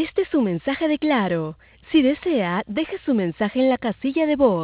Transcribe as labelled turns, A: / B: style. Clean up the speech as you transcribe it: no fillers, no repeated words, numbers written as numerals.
A: Este es su mensaje de Claro. Si desea, deje su mensaje en la casilla de voz.